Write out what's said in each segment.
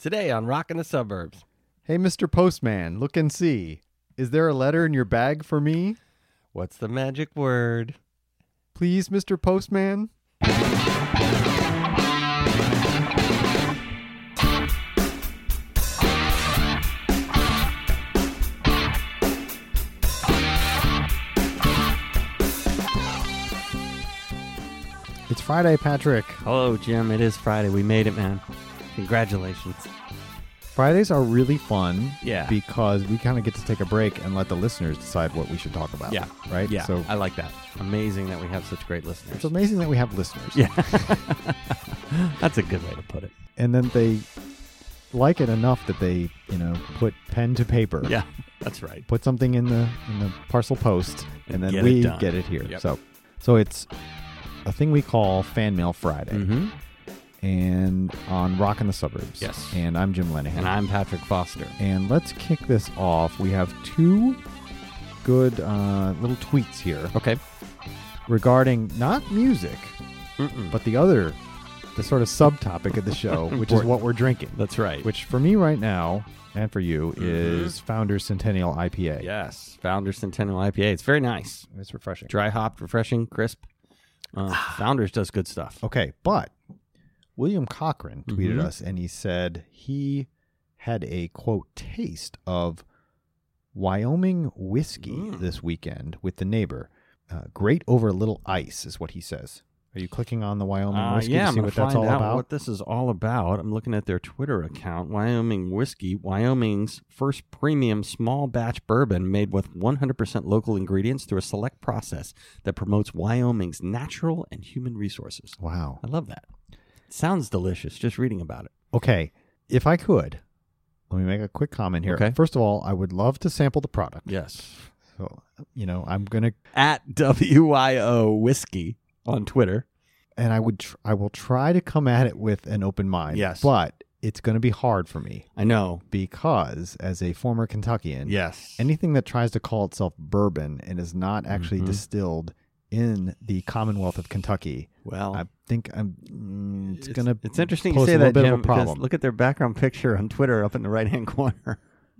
Today on Rockin' the Suburbs. Hey, Mr. Postman, look and see. Is there a letter in your bag for me? What's the magic word? Please, Mr. Postman? It's Friday, Patrick. Hello, Jim. It is Friday. We made it, man. Congratulations. Fridays are really fun Yeah. because we kind of get to take a break and let the listeners decide what we should talk about. Yeah. Right? Yeah, So I like that. Amazing that we have such great listeners. it's amazing that we have listeners. Yeah. That's a good way to put it. And then they like it enough that they, put pen to paper. Yeah, that's right. Put something in the parcel post, and then get it we done. get it here. Yep. So it's a thing we call Fan Mail Friday, Mm-hmm. and on Rockin' the Suburbs. Yes. And I'm Jim Lenahan. And I'm Patrick Foster. And let's kick this off. We have two good little tweets here Okay. regarding not music, Mm-mm. but the sort of subtopic of the show, which is Important. what we're drinking. That's right. Which for me right now, and for you, Mm-hmm. is Founders Centennial IPA. Yes. Founders Centennial IPA. It's very nice. It's refreshing. Dry hopped, refreshing, crisp. Founders does good stuff. Okay, but William Cochran tweeted Mhm. us, and he said he had a, quote, taste of Wyoming whiskey this weekend with the neighbor. Great over a little ice is what he says. Are you clicking on the Wyoming whiskey Yeah, to I'm see going what to that's find all out about? what this is all about. I'm looking at their Twitter account. Wyoming Whiskey, Wyoming's first premium small batch bourbon made with 100% local ingredients through a select process that promotes Wyoming's natural and human resources. Wow. I love that. It sounds delicious just reading about it. Okay, if I could, let me make a quick comment here. Okay. First of all, I would love to sample the product. Yes. So, I'm going to, At WYO Whiskey on Twitter. and I will try to come at it with an open mind. Yes. But it's going to be hard for me I know. because as a former Kentuckian, Yes. anything that tries to call itself bourbon and is not actually Mhm. distilled in the Commonwealth of Kentucky, Well, I think it's going to It's interesting pose you say a little that, bit Jim, of a problem. because look at their background picture on Twitter up in the right-hand corner.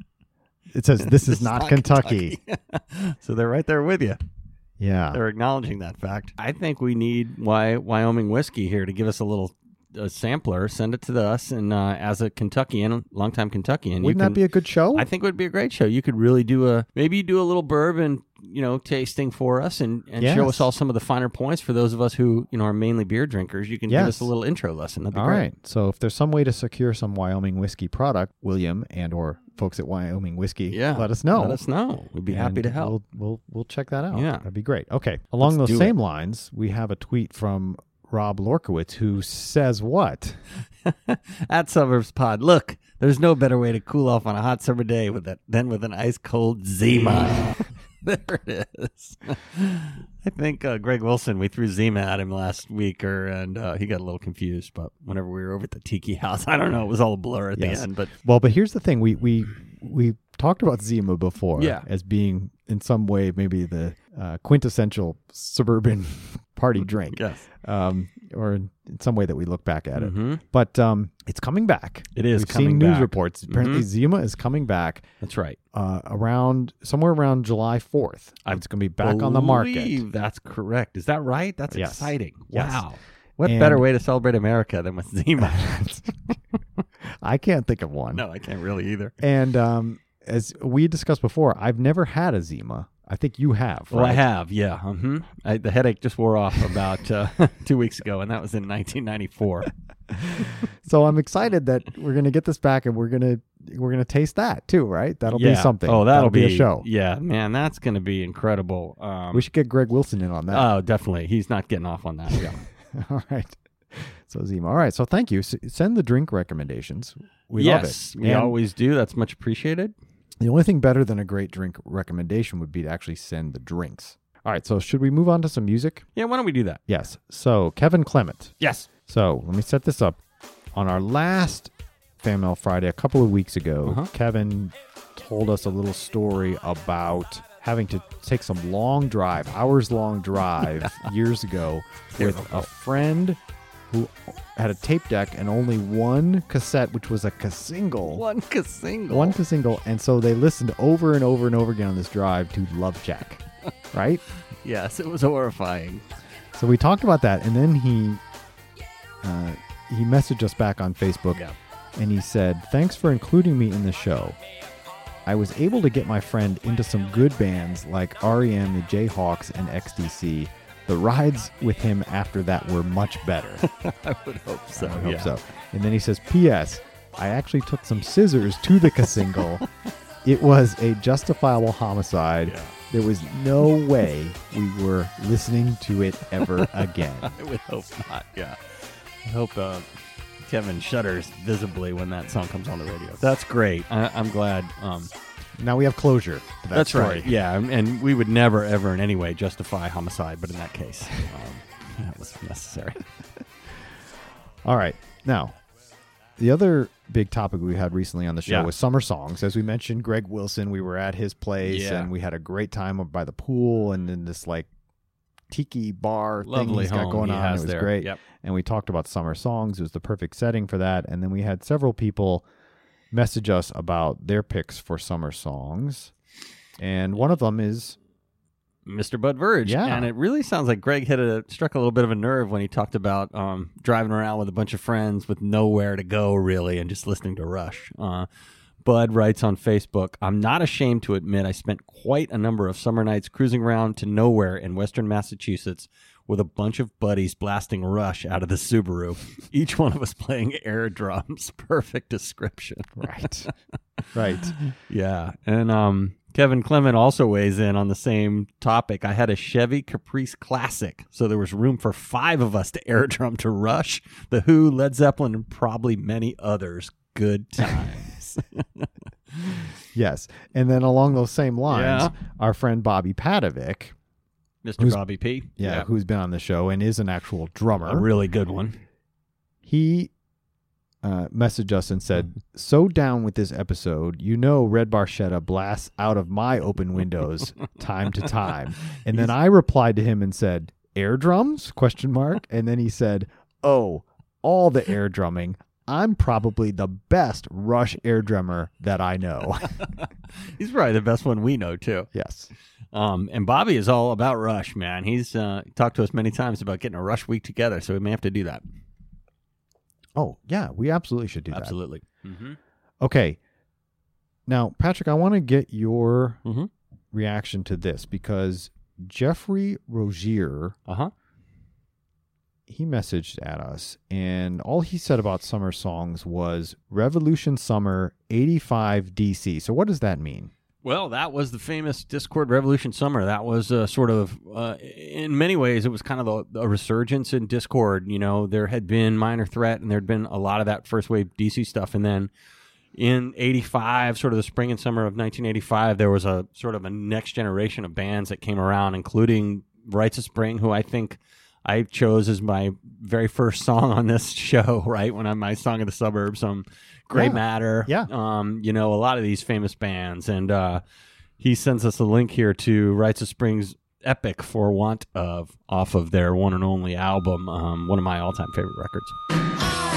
It says this is It's not Kentucky. So they're right there with you. Yeah. They're acknowledging that fact. I think we need Wyoming whiskey here to give us a little sampler. Send it to us, and as a Kentuckian, longtime Kentuckian, Wouldn't that be a good show? I think it would be a great show. You could really do maybe you do a little bourbon, tasting for us, and Yes. show us all some of the finer points for those of us who are mainly beer drinkers. You can give us Yes. a little intro lesson. That'd be All great. right. So if there's some way to secure some Wyoming whiskey product, William and or folks at Wyoming Whiskey, Yeah, let us know. Let us know. We'd be happy And to help. We'll check that out. Yeah. That'd be great. Okay. Along Let's those do same lines, we have a tweet from Rob Lorkowitz who says what? At Suburbs Pod, look, there's no better way to cool off on a hot summer day than with an ice cold Zima. There it is. I think Greg Wilson, we threw Zima at him last week, and he got a little confused. But whenever we were over at the Tiki House, I don't know, it was all a blur at Yes. the end. But Well, but here's the thing. We talked about Zima before Yeah. as being in some way maybe the quintessential suburban party drink. yes, Or in some way that we look back at it. Mhm. But it's coming back. It is We've coming seen news back. reports. Apparently Mhm. Zima is coming back That's right. somewhere around July 4th. I It's going to be back on the market. believe that's correct. Is that right? That's Yes. exciting. Yes. Wow. What And- better way to celebrate America than with Zima? I can't think of one. No, I can't really either. And as we discussed before, I've never had a Zima. I think you have. Well, I right? have, yeah. The headache just wore off about 2 weeks ago, and that was in 1994. So I'm excited that we're going to get this back, and we're going to taste that too, right? That'll be Yeah. something. Oh, that'll be a show. Yeah, man, that's going to be incredible. We should get Greg Wilson in on that. Oh, definitely. He's not getting off on that. Yeah. All right. So Zima. All right. So thank you. Send the drink recommendations. We love it. Yes, we And always do. That's much appreciated. the only thing better than a great drink recommendation would be to actually send the drinks. All right. So should we move on to some music? Yeah, why don't we do that? Yes. So Kevin Clement. Yes. So let me set this up. On our last Fan Mail Friday, a couple of weeks ago, Kevin told us a little story about having to take some long drive, hours-long drive years ago with a friend who had a tape deck and only one cassette, which was a single. One single. One single. And so they listened over and over and over again on this drive to Love Jack. Right? Yes, it was horrifying. So we talked about that, and then he messaged us back on Facebook, and he said, "Thanks for including me in the show. I was able to get my friend into some good bands like REM, the Jayhawks, and XTC. The rides with him after that were much better." I would hope so. I would hope so. And then he says, "P.S. I actually took some scissors to the single. It was a justifiable homicide. Yeah. There was no way we were listening to it ever again." I would hope not, yeah. I hope Kevin shudders visibly when that song comes on the radio. That's great. I'm glad. Now we have closure to that That's story. right. Yeah, and we would never, ever in any way justify homicide, but in that case, that was necessary. All right. Now, the other big topic we had recently on the show was summer songs. As we mentioned, Greg Wilson, we were at his place, and we had a great time by the pool and in this like tiki bar thing he's got going on. It was great. Yep. And we talked about summer songs. It was the perfect setting for that. And then we had several people message us about their picks for summer songs. And one of them is Mr. Bud Verge. Yeah. And it really sounds like Greg struck a little bit of a nerve when he talked about driving around with a bunch of friends with nowhere to go, really, and just listening to Rush. Bud writes on Facebook, "I'm not ashamed to admit I spent quite a number of summer nights cruising around to nowhere in western Massachusetts with a bunch of buddies blasting Rush out of the Subaru, each one of us playing air drums." Perfect description. right. Right. Yeah. And Kevin Clement also weighs in on the same topic. "I had a Chevy Caprice Classic, so there was room for 5 of us to air drum to Rush, The Who, Led Zeppelin, and probably many others. Good times." Yes. And then along those same lines, our friend Bobby Padovic, Mr. Bobby P. who's been on the show and is an actual drummer. A really good one. He messaged us and said, "So down with this episode. You know Red Barchetta blasts out of my open windows time to time." And then I replied to him and said, "Air drums?" ? And then he said, "Oh, all the air drumming. I'm probably the best Rush air drummer that I know." He's probably the best one we know, too. Yes. And Bobby is all about Rush, man. He's talked to us many times about getting a Rush week together, so we may have to do that. Oh, yeah, we absolutely should do that. Absolutely. Mm-hmm. Okay. Now, Patrick, I want to get your reaction to this because Jeffrey Rogier, he messaged at us, and all he said about summer songs was Revolution Summer 85 DC. So what does that mean? Well, that was the famous Discord Revolution Summer. That was sort of, in many ways, it was kind of a resurgence in Discord. You know, there had been Minor Threat, and there had been a lot of that first wave DC stuff. And then in 85, sort of the spring and summer of 1985, there was a sort of a next generation of bands that came around, including Rites of Spring, who I think I chose as my very first song on this show, right? When I'm my Song of the Suburbs, Grey Matter, you know, a lot of these famous bands. And he sends us a link here to Rites of Spring's Epic for Want Of off of their one and only album, one of my all-time favorite records.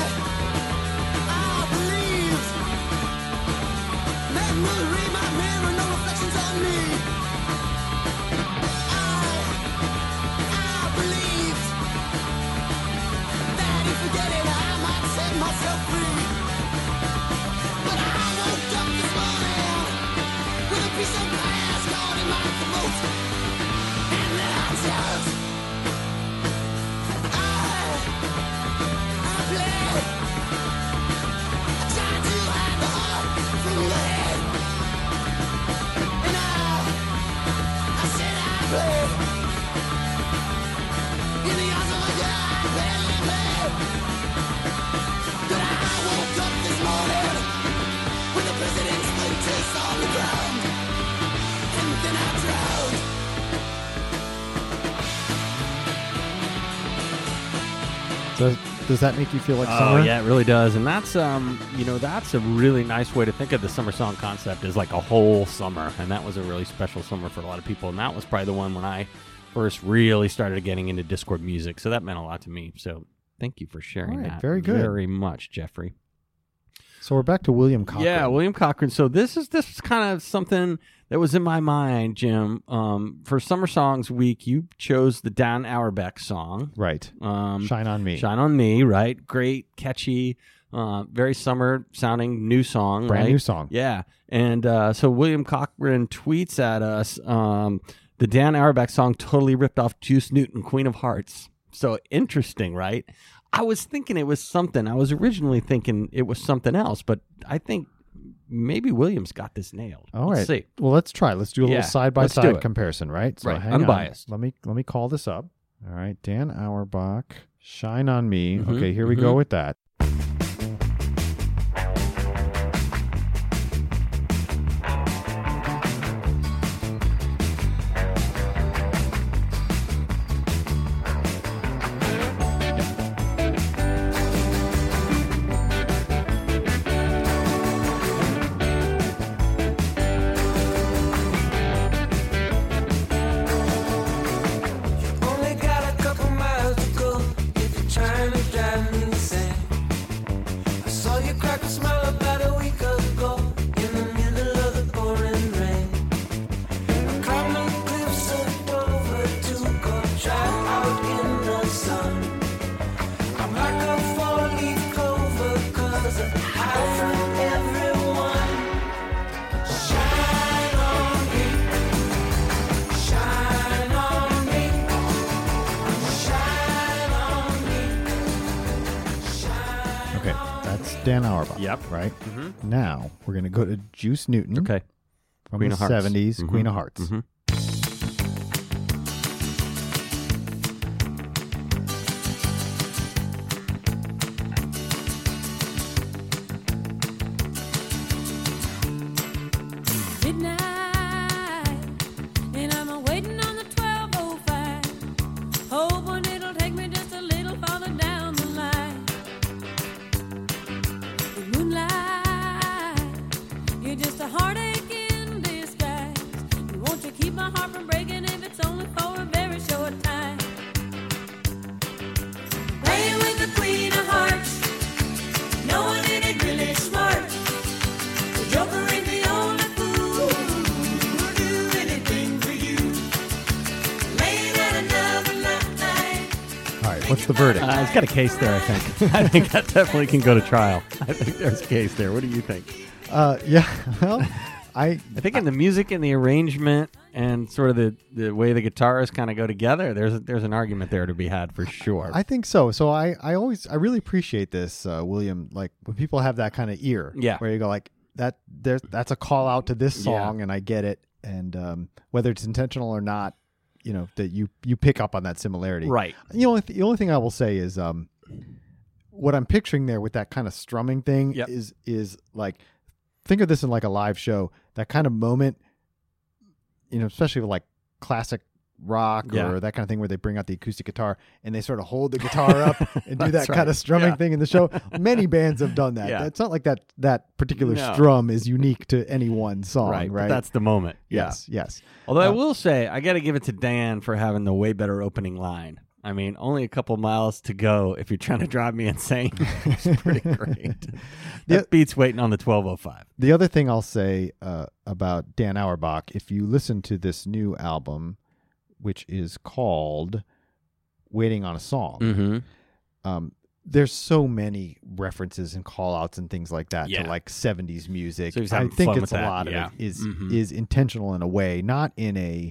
Does that make you feel like summer? Oh, yeah, it really does. And that's, you know, that's a really nice way to think of the summer song concept as like a whole summer. And that was a really special summer for a lot of people. And that was probably the one when I first really started getting into Discord music. So that meant a lot to me. So Thank you for sharing All right, that. very good. Very much, Jeffrey. So we're back to William Cochran. Yeah, William Cochran. So this is kind of something that was in my mind, Jim. For Summer Songs Week, you chose the Dan Auerbach song. Right. Shine on Me. Shine on Me, right? Great, catchy, very summer sounding new song. Brand right? new song. Yeah. And so William Cochran tweets at us, the Dan Auerbach song totally ripped off Juice Newton, Queen of Hearts. So interesting, right? I was thinking it was something. I was originally thinking it was something else, but I think maybe Williams got this nailed. All Let's right. see. Well, let's try. Let's do a Yeah, little side by let's do side it. comparison, right? So Right, hang on. unbiased. Let me call this up. All right. Dan Auerbach, Shine on Me. Mhm, Okay, here we go with that. Only got a couple miles to go if you're trying to drive me insane. I saw you crack a smile about a week ago in the middle of the pouring rain. I'm climbing the cliffs of Dover to go try out in the sun. I'm like a four-leaf clover 'cause I hide from everyone. Shine on me, shine on me. Okay, that's Dan Auerbach. Yep. Right? Mhm. Now, we're going to go to Juice Newton. Okay. From Queen the of Hearts. 70s, Mhm. Queen of Hearts. Mhm. Midnight, and I'm waiting on the 12:05, hoping it'll take me just a little farther down the line. The moonlight, you're just a heartache in disguise. You want to keep my heart from breaking if it's only for a very short time. Playing with the Queen of Hearts, no one in it really smart. The Joker ain't the only fool who'll do anything for you. Late at another night. All right, what's the verdict? He's got a case there, I think. I think that definitely can go to trial. I think there's a case there. What do you think? Yeah, well, I I think in the music and the arrangement and sort of the way the guitars kind of go together, there's an argument there to be had for sure. I think so. So I really appreciate this, William. Like when people have that kind of ear, Yeah. where you go like that's a call out to this Yeah. song, and I get it. And whether it's intentional or not, that you pick up on that similarity, Right. The only thing I will say is what I'm picturing there with that kind of strumming thing Yep. is like, think of this in like a live show, that kind of moment, especially with like classic rock Yeah. or that kind of thing where they bring out the acoustic guitar and they sort of hold the guitar up and do that That's kind right. of strumming Yeah. thing in the show. Many bands have done that. Yeah. It's not like that particular No. strum is unique to any one song, Right. right? But that's the moment. Yeah. yes. Although I will say, I got to give it to Dan for having the way better opening line. I mean, only a couple miles to go if you're trying to drive me insane. It's pretty great. Yeah. That beats waiting on the 12:05. The other thing I'll say about Dan Auerbach, if you listen to this new album, which is called Waiting on a Song, Mm-hmm. there's so many references and call outs and things like that Yeah. to like 70s music. So he's I having think fun it's with a that, lot yeah. of it Mhm. is intentional in a way, not in a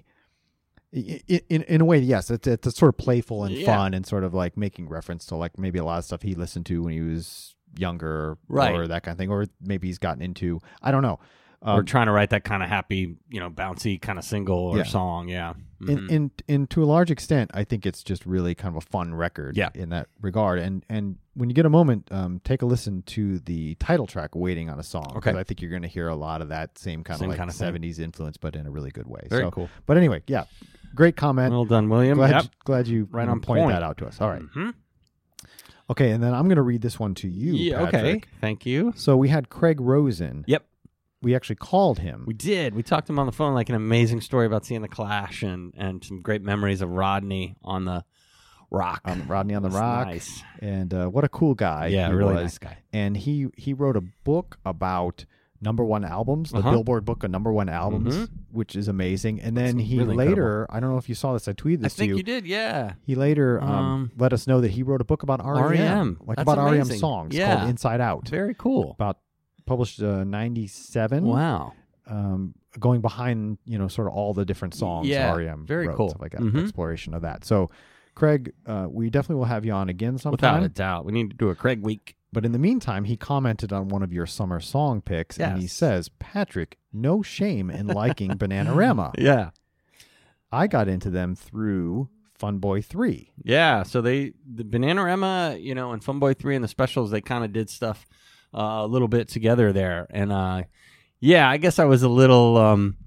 in a way, yes, it's a sort of playful and Yeah. fun and sort of like making reference to like maybe a lot of stuff he listened to when he was younger, Right. or that kind of thing, or maybe he's gotten into, I don't know. We're trying to write that kind of happy, bouncy kind of single or Yeah. song. Yeah. Mhm. In to a large extent, I think it's just really kind of a fun record Yeah. in that regard. And when you get a moment, take a listen to the title track, "Waiting on a Song," Okay. because I think you're going to hear a lot of that same kind Same of like kind of thing. 70s influence, but in a really good way. Very So- cool. But anyway, yeah, great comment. Well done, William. Glad you Right on pointed point. that out to us. All right. Mm-hmm. Okay, and then I'm going to read this one to you, Yeah, okay. Patrick. Thank you. So we had Craig Rosen. Yep. We actually called him. We did. We talked to him on the phone, like an amazing story about seeing the Clash and some great memories of Rodney on the Rock. Rodney on the That's Rock. nice. And what a cool guy. Yeah, he really was. nice guy. And he wrote a book about #1 albums, the Uh-huh. Billboard book of #1 albums, Mhm. which is amazing. And then That's he really later, I don't know if you saw this, I tweeted I this to think you. you did, yeah. He later let us know that he wrote a book about REM. R.E.M.. Like That's about REM amazing. songs Yeah. called Inside Out. Very cool. About published 97. Wow. Going behind, sort of all the different songs Yeah, REM very wrote, cool. stuff like that, Mhm. exploration of that. So, Craig, we definitely will have you on again Without sometime. a doubt. We need to do a Craig week. But in the meantime, he commented on one of your summer song picks, and he Yes. says, Patrick, no shame in liking Bananarama. Yeah. I got into them through Fun Boy 3. Yeah, so the Bananarama, and Funboy 3 and the specials, they kind of did stuff a little bit together there. And yeah, I guess I was a little,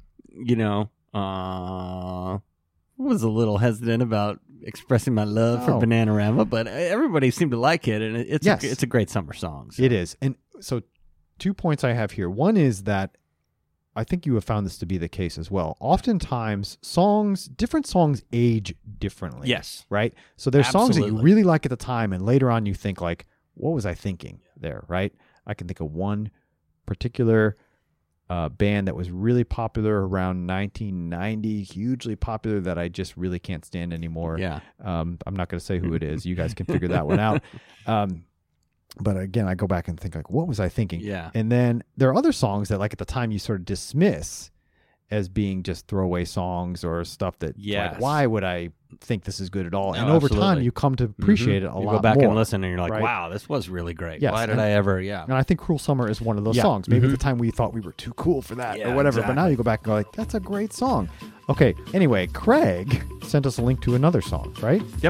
was a little hesitant about expressing my love for Oh. Bananarama, but everybody seemed to like it, and it's Yes. it's a great summer song. So. It is. And so 2 points I have here. One is that I think you have found this to be the case as well. Oftentimes, different songs age differently. Yes. Right? So there's songs that you Absolutely. really like at the time, and later on you think like, what was I thinking there, right? I can think of one particular band that was really popular around 1990, hugely popular, that I just really can't stand anymore. Yeah. I'm not going to say who it is. You guys can figure that one out. But again, I go back and think like, what was I thinking? Yeah. And then there are other songs that like at the time you sort of dismiss as being just throwaway songs or stuff that Yes. like, why would I think this is good at all? No, and over time absolutely. you come to appreciate it a you lot go back more. and listen, and you're like, right? wow, this was really great. Yes, Why did and- I ever? Yeah. And I think Cruel Summer is one of those Yeah. songs. Maybe Mhm. at the time we thought we were too cool for that Yeah, or whatever. But now exactly. you go back and go like, that's a great song. Okay. Anyway, Craig sent us a link to another song, right? Yep.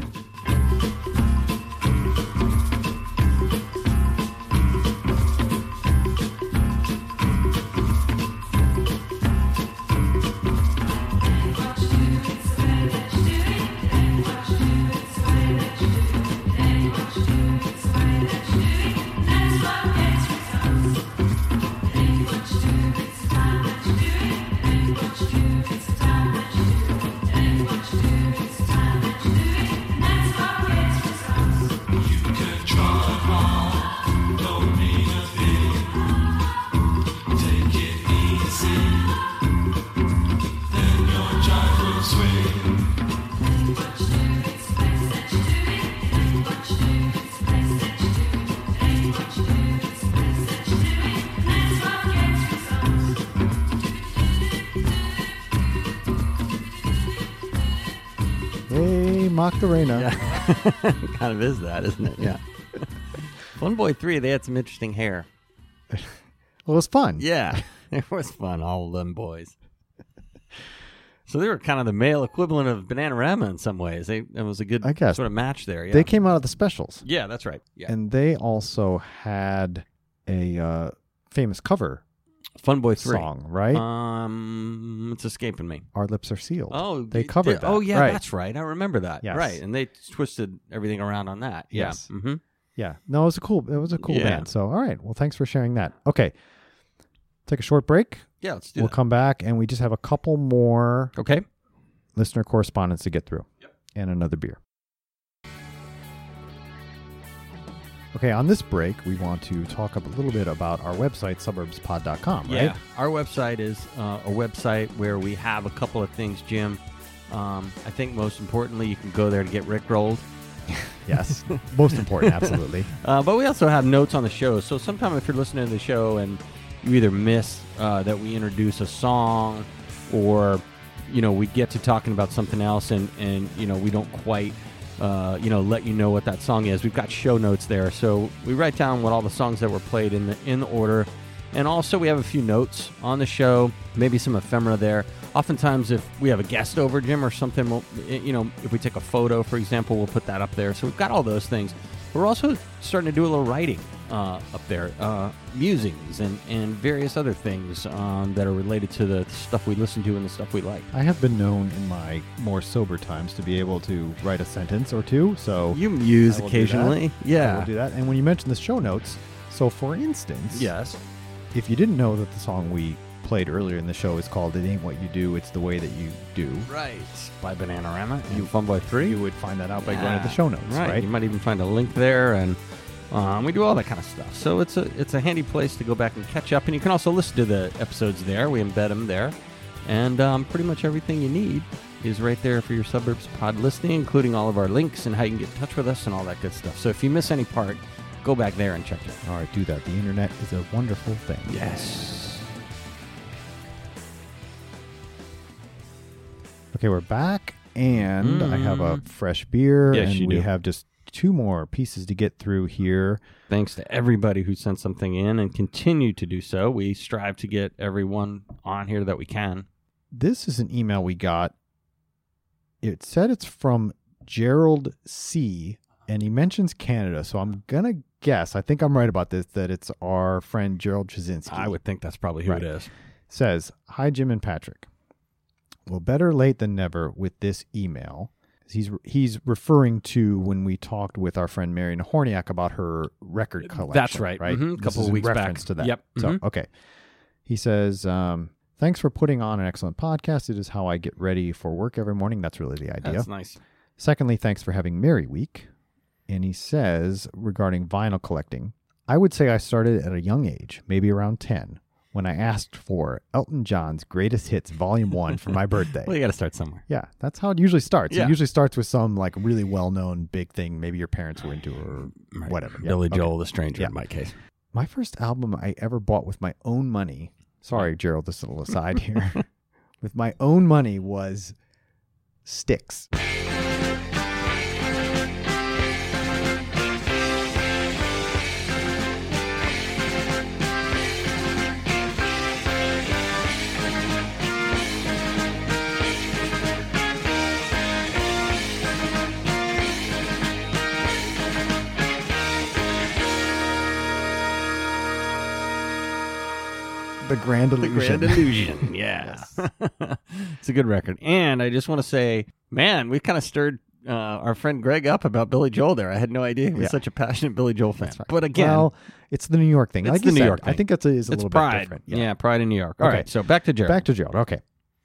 Hey, Macarena. Yeah. Kind of is that, isn't it? Yeah. Funboy 3, they had some interesting hair. Well, it was fun. Yeah. It was fun, all of them boys. So they were kind of the male equivalent of Bananarama in some ways. It was a good I guess. sort of match there. Yeah. They came out of the specials. Yeah, that's right. Yeah. And they also had a famous cover Funboy 3. song, right? It's escaping me. Our Lips Are Sealed. Oh, they covered that. Oh, yeah, right. that's right. I remember that. Yes. Right, and they twisted everything around on that. Yes. Yeah. Mm-hmm. Yeah. No, it was a cool Yeah. band. So, all right. Well, thanks for sharing that. Okay. Take a short break. Yeah, let's do We'll that. come back and we just have a couple more Okay. listener correspondence to get through. And another beer. Okay, on this break, we want to talk a little bit about our website, suburbspod.com, right? Yeah, our website is a website where we have a couple of things, Jim. I think most importantly, you can go there to get rickrolled. Yes. Most important, absolutely. But we also have notes on the show. So sometime if you're listening to the show and you either miss that we introduce a song or, we get to talking about something else and we don't quite, let you know what that song is. We've got show notes there. So we write down what all the songs that were played in the order. And also we have a few notes on the show, maybe some ephemera there. Oftentimes if we have a guest over, Jim, or something, we'll, if we take a photo, for example, we'll put that up there. So we've got all those things. We're also starting to do a little writing up there, musings and various other things that are related to the stuff we listen to and the stuff we like. I have been known in my more sober times to be able to write a sentence or two. So You muse I will do occasionally. that. I Yeah. will do that. And when you mentioned the show notes, so for instance, Yes. if you didn't know that the song we played earlier in the show is called "It Ain't What You Do, It's the Way That You Do." Right. By Bananarama and Fun Boy 3. You would find that out by going to the show notes, right? You might even find a link there, and we do all that kind of stuff. So it's a handy place to go back and catch up, and you can also listen to the episodes there. We embed them there, and pretty much everything you need is right there for your Suburbs Pod listening, including all of our links and how you can get in touch with us and all that good stuff. So if you miss any part, go back there and check it out. All right, do that. The internet is a wonderful thing. Yes. Okay, we're back, and I have a fresh beer, Yes, and you we do. have just 2 more pieces to get through here. Thanks to everybody who sent something in and continue to do so. We strive to get everyone on here that we can. This is an email we got. It said it's from Gerald C., and he mentions Canada, so I'm going to guess, I think I'm right about this, that it's our friend Gerald Chazinski. I would think that's probably who Right. it is. Says, "Hi, Jim and Patrick. Well, better late than never with this email." He's referring to when we talked with our friend Marion Horniak about her record collection. That's right. Right? Mhm. This Couple is of in weeks back. reference to that. Yep. So, Mhm. okay. He says, "Thanks for putting on an excellent podcast. It is how I get ready for work every morning." That's really the idea. That's nice. Secondly, thanks for having Merry Week. And he says, regarding vinyl collecting, "I would say I started at a young age, maybe around 10, when I asked for Elton John's Greatest Hits Volume 1 for my birthday." Well, you got to start somewhere. Yeah, that's how it usually starts. Yeah. It usually starts with some like really well-known big thing maybe your parents were into or whatever. Yeah, Billy okay. Joel, The Stranger, Yeah. in my case. My first album I ever bought with my own money, sorry, Gerald, this little aside here, with my own money was Styx. The Grand Illusion. Illusion, yeah. It's a good record. And I just want to say, man, we kind of stirred our friend Greg up about Billy Joel there. I had no idea he was Yeah. such a passionate Billy Joel fan. That's right. But again, Well, it's the New York thing. It's Like the you New said, York I thing. think it's a it's little pride. bit different. Yeah, pride in New York. All Okay. right, so back to Jared. Back to Gerald. Okay.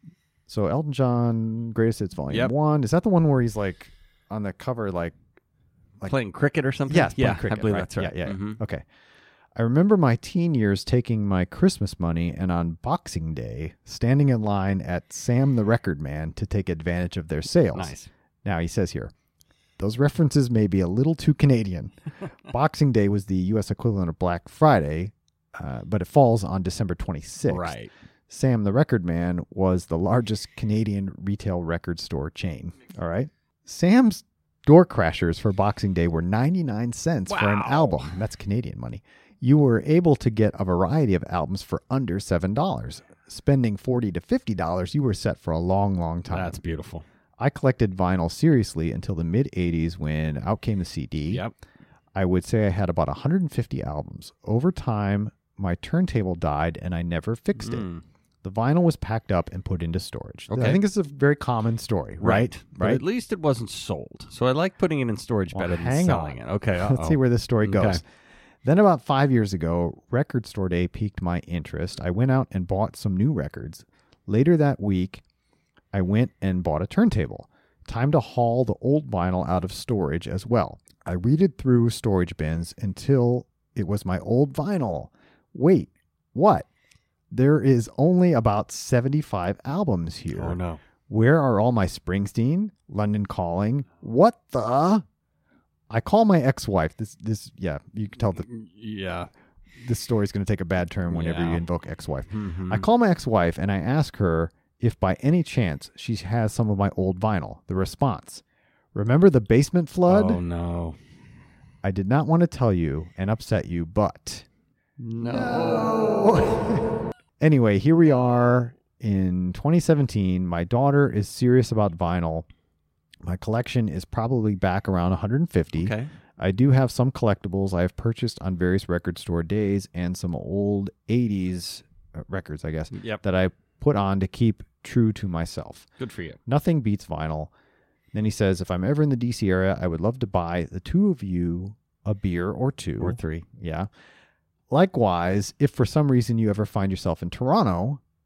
So Elton John, Greatest Hits Volume Yep. 1. Is that the one where he's like on the cover like Playing cricket or something? Yes, yeah, playing cricket, I believe right. that's right. Yeah. Mhm. Okay. I remember my teen years taking my Christmas money and on Boxing Day standing in line at Sam the Record Man to take advantage of their sales. Nice. Now he says here, those references may be a little too Canadian. Boxing Day was the U.S. equivalent of Black Friday, but it falls on December 26th. Right. Sam the Record Man was the largest Canadian retail record store chain. All right. Sam's door crashers for Boxing Day were 99 cents for an Wow. album. That's Canadian money. You were able to get a variety of albums for under $7. Spending $40 to $50, you were set for a long, long time. That's beautiful. I collected vinyl seriously until the mid-'80s when out came the CD. Yep. I would say I had about 150 albums. Over time, my turntable died and I never fixed it. The vinyl was packed up and put into storage. Okay. I think it's a very common story, right? But at least it wasn't sold. So I like putting it in storage Well, better than hang selling on. it. Okay. Let's see where this story Okay. goes. Then about 5 years ago, Record Store Day piqued my interest. I went out and bought some new records. Later that week, I went and bought a turntable. Time to haul the old vinyl out of storage as well. I weeded through storage bins until it was my old vinyl. Wait, what? There is only about 75 albums here. Oh, no. Where are all my Springsteen, London Calling? What the? I call my ex-wife. Yeah, you can tell that Yeah. this story is going to take a bad turn whenever Yeah. you invoke ex-wife. Mhm. I call my ex-wife and I ask her if by any chance she has some of my old vinyl. The response, remember the basement flood? Oh, no. I did not want to tell you and upset you, but... No. Anyway, here we are in 2017. My daughter is serious about vinyl. My collection is probably back around 150. Okay. I do have some collectibles I have purchased on various record store days and some old 80s records, I guess, Yep. that I put on to keep true to myself. Good for you. Nothing beats vinyl. Then he says, if I'm ever in the DC area, I would love to buy the two of you a beer or two. Or 3. Yeah. Likewise, if for some reason you ever find yourself in Toronto,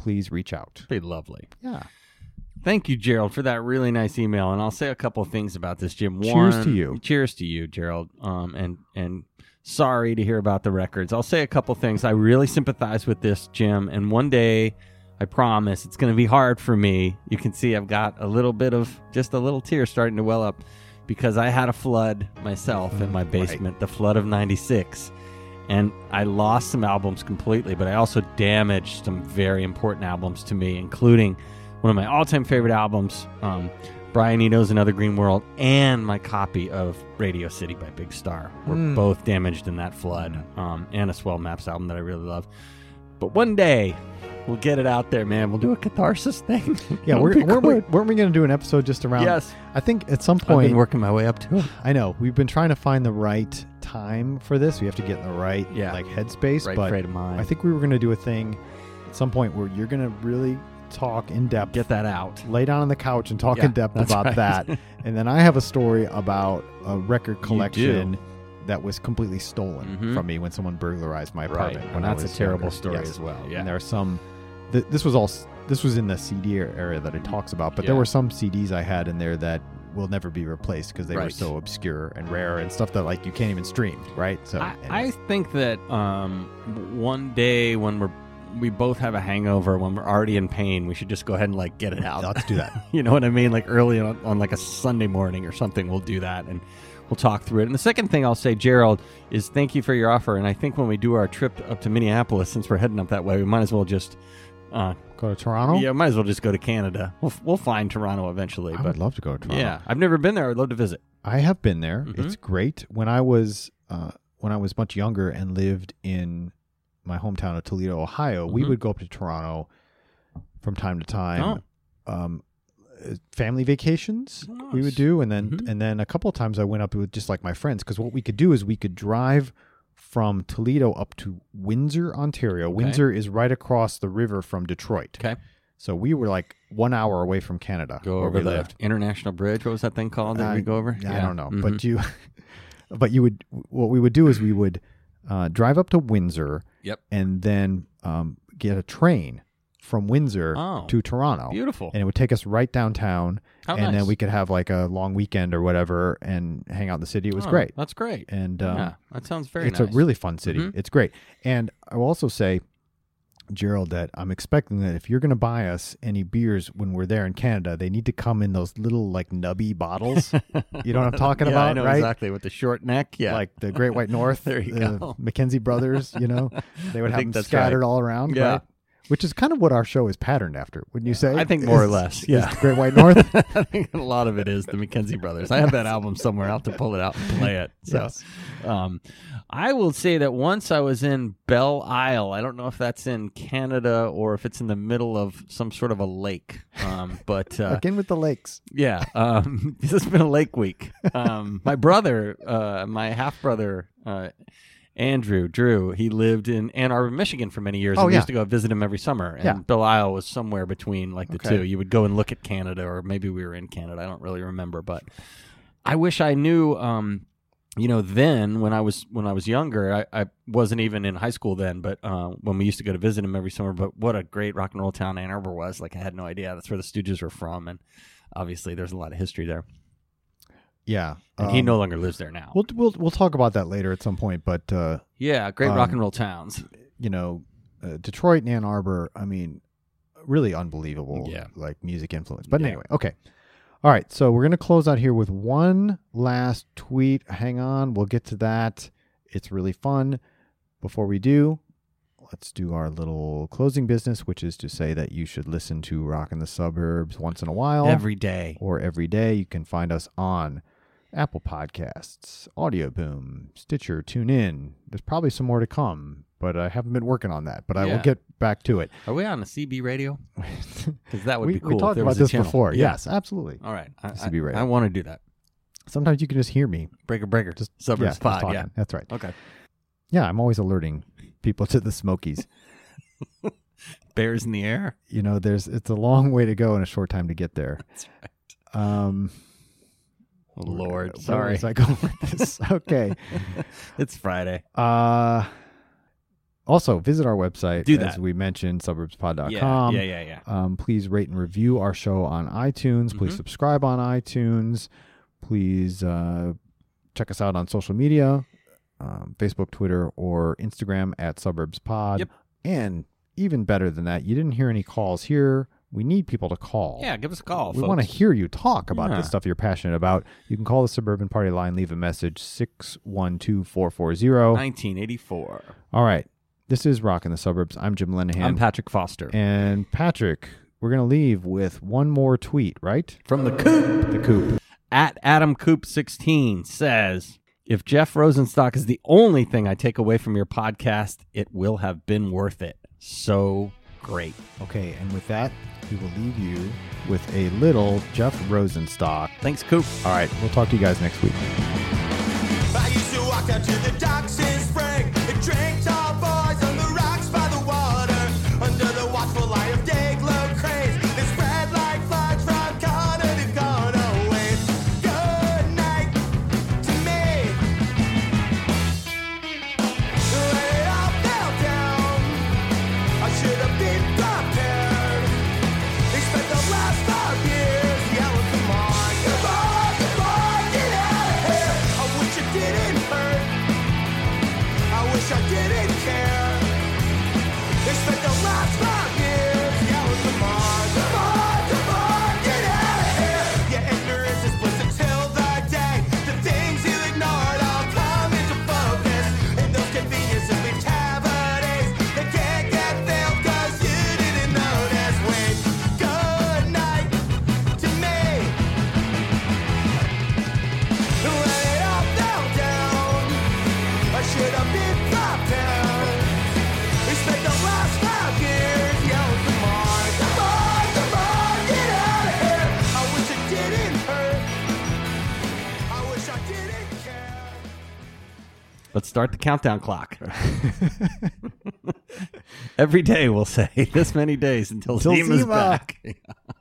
please reach out. Be lovely. Yeah. Thank you, Gerald, for that really nice email. And I'll say a couple of things about this, Jim. Cheers to you. Cheers to you, Gerald. And sorry to hear about the records. I'll say a couple things. I really sympathize with this, Jim. And one day, I promise, it's going to be hard for me. You can see I've got a little bit of, just a little tear starting to well up because I had a flood myself in my basement, the flood of 96. And I lost some albums completely, but I also damaged some very important albums to me, including one of my all-time favorite albums, Brian Eno's Another Green World, and my copy of Radio City by Big Star were both damaged in that flood, and a Swell Maps album that I really love. But one day, we'll get it out there, man. We'll do a catharsis thing. Yeah, weren't we going to do an episode just around? Yes. I think at some I've point, been working my way up to it. I know we've been trying to find the right time for this. We have to get in the right headspace. Right but frame of mind. I think we were going to do a thing at some point where you're going to really talk in depth. Get that out. Lay down on the couch and talk in depth that's about right. that. And then I have a story about a record collection that was completely stolen from me when someone burglarized my apartment. Right. When And I that's was a terrible younger. story Yes. as well. Yeah. And there are some. This was in the CD area that it talks about, but there Yeah. were some CDs I had in there that will never be replaced because they were Right. so obscure and rare and stuff that like you can't even stream, right? So I think that one day when we both have a hangover, when we're already in pain, we should just go ahead and like get it out. let's do that. You know what I mean? Like early on like a Sunday morning or something, we'll do that and we'll talk through it. And the second thing I'll say, Gerald, is thank you for your offer. And I think when we do our trip up to Minneapolis, since we're heading up that way, we might as well just Go to Toronto? yeah, might as well just go to Canada. We'll find Toronto eventually. I But would love to go to Toronto. yeah, I've never been there. I'd love to visit. I have been there. Mhm. It's great. When I was much younger and lived in my hometown of Toledo, Ohio, we Mhm. would go up to Toronto from time to time. Oh. Family vacations we would Nice. do, and then Mhm. a couple of times I went up with just like my friends because what we could do is we could drive from Toledo up to Windsor, Ontario. Windsor is right across the river from Detroit. Okay. So we were like 1 hour away from Canada. Go where over we the lived. International Bridge. What was that thing called that we go over? I don't know, Mhm. but you would. What we would do is we would drive up to Windsor. Yep. And then get a train from Windsor Oh. to Toronto. Beautiful. And it would take us right downtown, How and nice. then we could have like a long weekend or whatever and hang out in the city. It was Oh, great, That's great. and Yeah, that sounds very it's nice. a really fun city. Mhm. It's great, and I will also say, Gerald, that I'm expecting that if you're going to buy us any beers when we're there in Canada, they need to come in those little like nubby bottles. You know what I'm talking Yeah, about, I know right? exactly, with the short neck. Yeah. Like the Great White North, There you the go. Mackenzie Brothers, you know, they would I have think them that's scattered right. all around, Yeah. right? Which is kind of what our show is patterned after, wouldn't you say? I think more or Is- less, is yeah. the Great White North. I think a lot of it is the Mackenzie Brothers. I have that album somewhere. I'll have to pull it out and play it. So, Yes. I will say that once I was in Belle Isle. I don't know if that's in Canada or if it's in the middle of some sort of a lake. But Again with the lakes. yeah, this has been a lake week. My brother, my half brother, Drew, he lived in Ann Arbor, Michigan for many years. Oh, and we yeah. used to go visit him every summer. And Yeah. Belle Isle was somewhere between like the Okay. two. You would go and look at Canada, or maybe we were in Canada. I don't really remember, but I wish I knew. Then when I was younger, I wasn't even in high school then. But when we used to go to visit him every summer, but what a great rock and roll town Ann Arbor was! Like I had no idea that's where the Stooges were from, and obviously there's a lot of history there. Yeah. And he no longer lives there now. We'll talk about that later at some point, but Yeah, great rock and roll towns. Detroit and Ann Arbor, I mean, really unbelievable Yeah. like music influence. But Yeah. anyway, okay. All right, so we're going to close out here with one last tweet. Hang on, we'll get to that. It's really fun. Before we do, let's do our little closing business, which is to say that you should listen to Rock in the Suburbs once in a while. Every day. Or every day. You can find us on Apple Podcasts, Audio Boom, Stitcher, TuneIn. There's probably some more to come, but I haven't been working on that. But I Yeah. will get back to it. Are we on a CB radio? Because that would we be cool. if talked there about was a this channel. before. Yeah. Yes, absolutely. All right. CB radio. I want to do that. Sometimes you can just hear me. Breaker. Just Suburbs just Pod. talking. Yeah. That's right. Okay. Yeah, I'm always alerting people to the Smokies. Bears in the air. You know, it's a long way to go and a short time to get there. That's right. Oh, Lord. where Sorry. was I going with this? Okay. It's Friday. Also, visit our website. Do that. As we mentioned, suburbspod.com. Yeah. Please rate and review our show on iTunes. Please subscribe on iTunes. Please check us out on social media, Facebook, Twitter, or Instagram at suburbspod. Yep. And even better than that, you didn't hear any calls here. We need people to call. Yeah, give us a call, We folks. want to hear you talk about Yeah. the stuff you're passionate about. You can call the Suburban Party line, leave a message, 612-440. 1984. All right. This is Rock in the Suburbs. I'm Jim Lenahan. I'm Patrick Foster. And Patrick, we're going to leave with one more tweet, right? From the Coop. The Coop. At Adam Coop 16 says, if Jeff Rosenstock is the only thing I take away from your podcast, it will have been worth it. So great. Okay, and with that, we will leave you with a little Jeff Rosenstock. Thanks, Coop. All right, we'll talk to you guys next week. I used to walk out to the docks in spring and drink tall boys on the rocks by the water under the watchful light of day glow cranes that spread like flags from corner to corner. Wave good night to me. When it all fell down, I should have been prepared. They spent the last 5 years yelling, come on, come on, come on, get out of here. I wish it didn't hurt. I wish I didn't care. They spent the last 5 years yelling, come on, come on, come on, get out of here. Your ignorance is bliss until the day the things you ignored all come into focus. And those conveniences leave cavities that can't get filled 'cause you didn't notice. Wait, good night to me. When it all fell down, I should have been dropped down. We spent the last 5 years yelling, come on, come on, come on, get out of here. I wish it didn't hurt. I wish I didn't care. Let's start the countdown clock. Every day we'll say this many days until Till Zima's Zima. back.